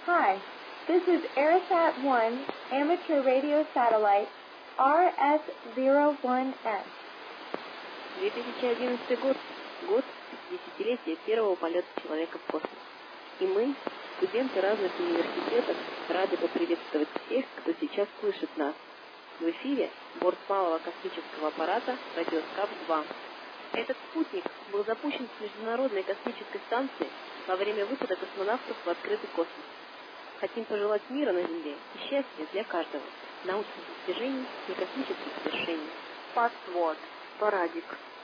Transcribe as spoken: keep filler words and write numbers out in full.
Hi, this is AirSat one amateur radio satellite R S zero one S. две тысячи одиннадцатый год, год десятилетия первого полета человека в космос. И мы, студенты разных университетов, рады поприветствовать всех, кто сейчас слышит нас. В эфире борт малого космического аппарата «Радиоскаф два». Этот спутник был запущен с Международной космической станции во время выхода космонавтов в открытый космос. Хотим пожелать мира на Земле и счастья для каждого, научных достижений и космических свершений. Password. Парадик.